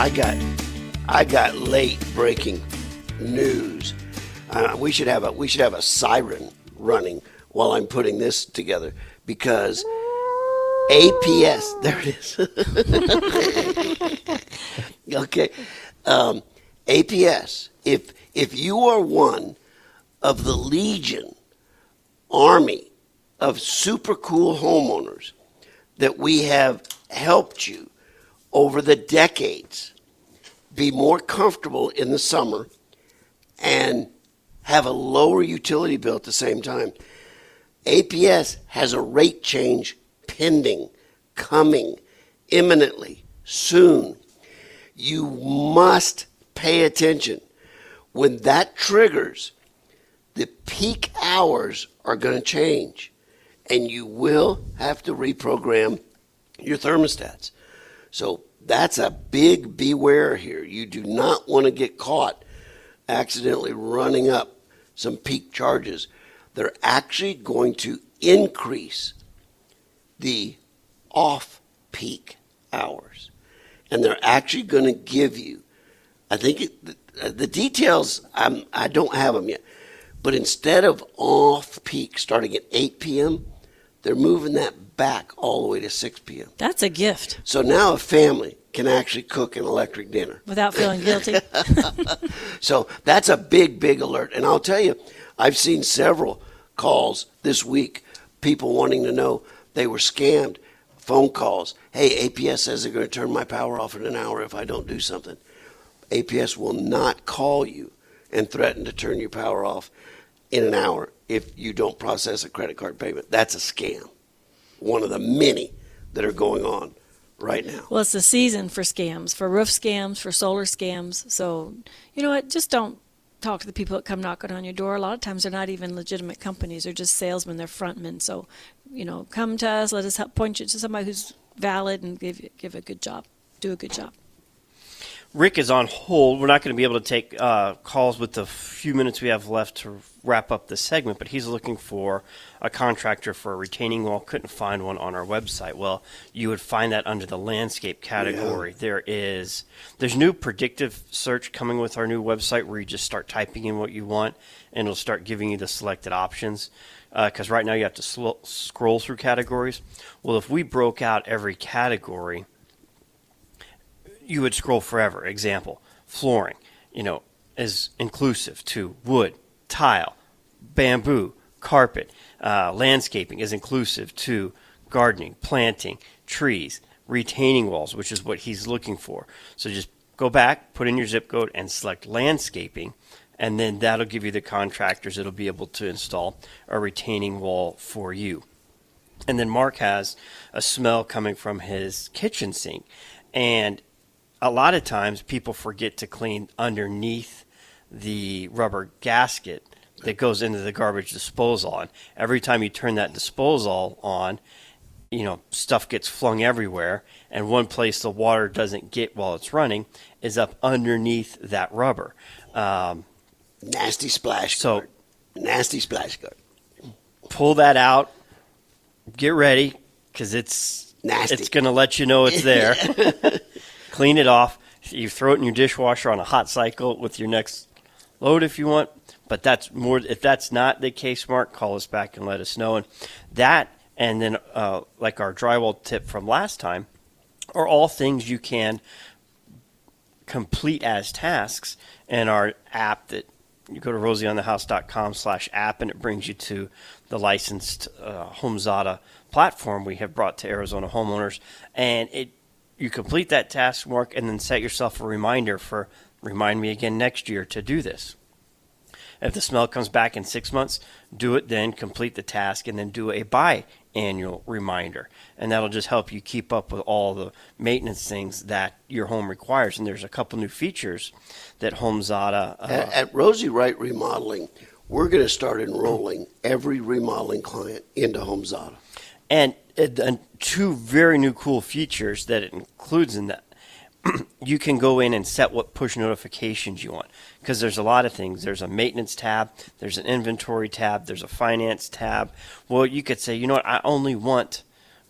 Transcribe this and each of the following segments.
I got late breaking news. We should have a siren running while I'm putting this together because APS. There it is. Okay, APS. If you are one of the legion army of super cool homeowners that we have helped you over the decades be more comfortable in the summer and have a lower utility bill at the same time, APS has a rate change pending, coming imminently, soon. You must pay attention. When that triggers, the peak hours are going to change, and you will have to reprogram your thermostats. So that's a big beware here. You do not want to get caught accidentally running up some peak charges. They're actually going to increase the off-peak hours. And they're actually going to give you, I think the details, I don't have them yet, but instead of off-peak starting at 8 p.m., they're moving that back all the way to 6 p.m. That's a gift. So now a family can actually cook an electric dinner. Without feeling guilty. So that's a big, big alert. And I'll tell you, I've seen several calls this week, people wanting to know they were scammed, phone calls. Hey, APS says they're going to turn my power off in an hour if I don't do something. APS will not call you and threaten to turn your power off in an hour if you don't process a credit card payment. That's a scam. One of the many that are going on right now. Well, it's the season for scams, for roof scams, for solar scams. So, you know what? Just don't talk to the people that come knocking on your door. A lot of times they're not even legitimate companies. They're just salesmen. They're frontmen. So, you know, come to us. Let us help point you to somebody who's valid and give a good job. Do a good job. Rick is on hold. We're not going to be able to take calls with the few minutes we have left to wrap up the segment, but he's looking for a contractor for a retaining wall. Couldn't find one on our website. Well, you would find that under the landscape category. Yeah. There's new predictive search coming with our new website where you just start typing in what you want, and it'll start giving you the selected options. Because right now you have to scroll through categories. Well, if we broke out every category, you would scroll forever. Example, flooring, is inclusive to wood, tile, bamboo, carpet. Landscaping is inclusive to gardening, planting, trees, retaining walls, which is what he's looking for. So just go back, put in your zip code, and select landscaping, and then that'll give you the contractors that'll be able to install a retaining wall for you. And then Mark has a smell coming from his kitchen sink, and a lot of times people forget to clean underneath the rubber gasket that goes into the garbage disposal. And every time you turn that disposal on, stuff gets flung everywhere. And one place the water doesn't get while it's running is up underneath that rubber. Nasty splash guard. Nasty splash guard. Pull that out. Get ready, because it's nasty. It's going to let you know it's there. Clean it off. You throw it in your dishwasher on a hot cycle with your next load if you want. But that's more. If that's not the case, Mark, call us back and let us know. And that, and then like our drywall tip from last time, are all things you can complete as tasks in our app. That you go to rosieonthehouse.com/app, and it brings you to the licensed HomeZada platform we have brought to Arizona homeowners. And you complete that task, Mark, and then set yourself a reminder for remind me again next year to do this. If the smell comes back in 6 months, do it then, complete the task, and then do a biannual reminder. And that'll just help you keep up with all the maintenance things that your home requires. And there's a couple new features that HomeZada... At Rosie Wright Remodeling, we're going to start enrolling every remodeling client into HomeZada. And two very new cool features that it includes in that. You can go in and set what push notifications you want, because there's a lot of things. There's a maintenance tab, there's an inventory tab, there's a finance tab. Well, you could say, I only want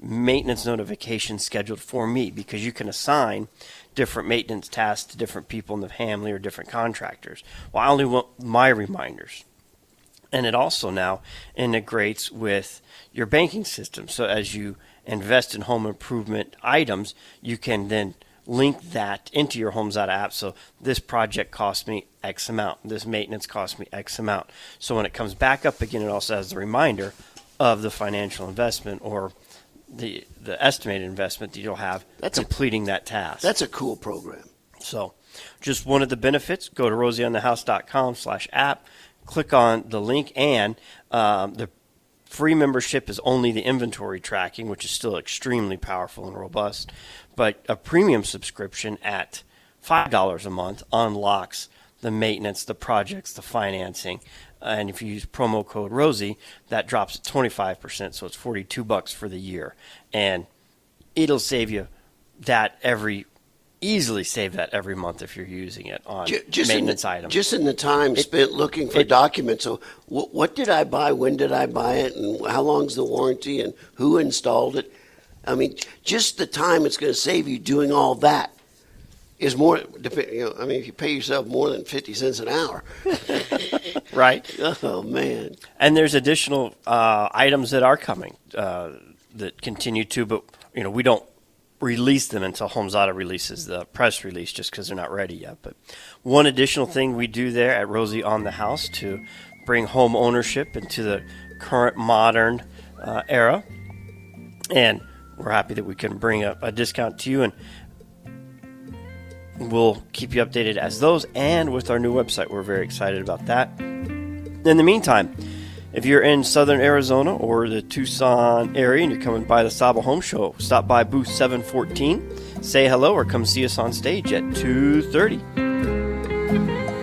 maintenance notifications scheduled for me, because you can assign different maintenance tasks to different people in the family or different contractors. Well, I only want my reminders. And it also now integrates with your banking system. So as you invest in home improvement items, you can then link that into your HomeZada app. So this project cost me X amount. This maintenance cost me X amount. So when it comes back up again, it also has the reminder of the financial investment or the estimated investment that you'll have completing that task. That's a cool program. So just one of the benefits, go to rosieonthehouse.com/app, click on the link, and the free membership is only the inventory tracking, which is still extremely powerful and robust. But a premium subscription at $5 a month unlocks the maintenance, the projects, the financing. And if you use promo code Rosie, that drops at 25%, so it's $42 for the year. And it'll save you that easily save that every month if you're using it on maintenance items. Just in the time spent looking for documents. So what did I buy? When did I buy it? And how long's the warranty? And who installed it? I mean, just the time it's going to save you doing all that is more. If you pay yourself more than 50 cents an hour, right? Oh man! And there's additional items that are coming that continue to, but we don't release them until HomeZada releases the press release, just because they're not ready yet. But one additional thing we do there at Rosie on the House to bring home ownership into the current modern era, and we're happy that we can bring a discount to you, and we'll keep you updated as those, and with our new website. We're very excited about that. In the meantime, if you're in southern Arizona or the Tucson area and you're coming by the Saba Home Show, stop by booth 714, say hello, or come see us on stage at 2:30.